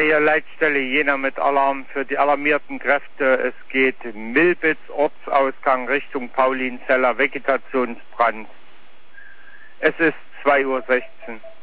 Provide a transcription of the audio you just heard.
hier Leitstelle Jena mit Alarm für die alarmierten Kräfte. Es geht Milbitz, Ortsausgang Richtung Paulinzeller, Vegetationsbrand. Es ist 2:16 Uhr.